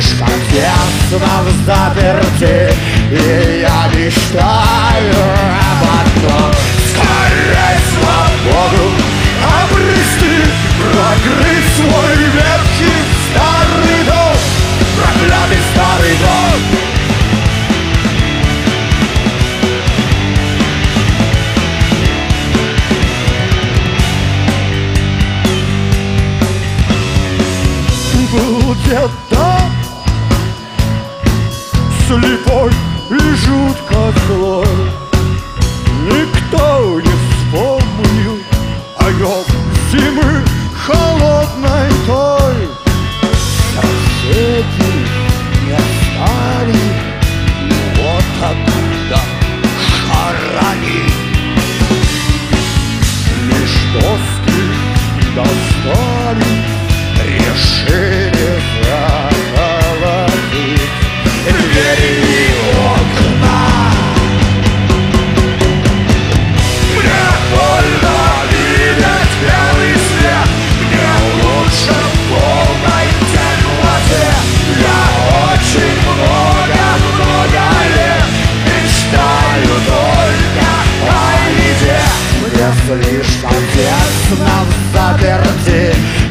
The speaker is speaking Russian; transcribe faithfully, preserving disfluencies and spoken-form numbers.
слишком тесно в заперти, и я мечтаю об одном: скорей свободу обрести, прокрыть свой ветхий старый дом, проклятый старый дом. Был где-то слепой и жутко злой, никто не вспомнил о нем зимы холодной той. Соседи не стали его тогда хоронить, лишь доски достали, решили заколотить двери и окна. Мне больно видеть белый свет, мне лучше в полной темноте. Я очень много-много лет мечтаю только о еде. Мне слишком тесно в заперти,